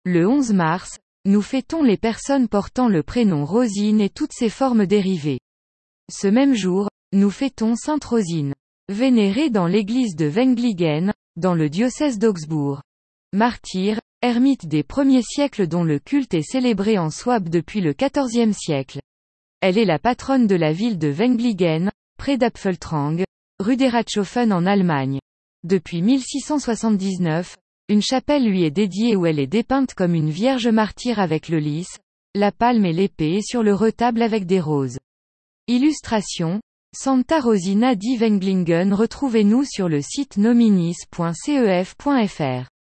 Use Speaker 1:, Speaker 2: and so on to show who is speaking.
Speaker 1: Le 11 mars, nous fêtons les personnes portant le prénom Rosine et toutes ses formes dérivées. Ce même jour, nous fêtons Sainte Rosine, vénérée dans l'église de Wenglingen, dans le diocèse d'Augsbourg. Martyr, ermite des premiers siècles dont le culte est célébré en Souabe depuis le XIVe siècle. Elle est la patronne de la ville de Wenglingen, près d'Apfeltrang, Rüderatshofen en Allemagne. Depuis 1679, une chapelle lui est dédiée où elle est dépeinte comme une vierge martyre avec le lys, la palme et l'épée et sur le retable avec des roses. Illustration, Santa Rosina di Wenglingen. Retrouvez-nous sur le site nominis.cef.fr.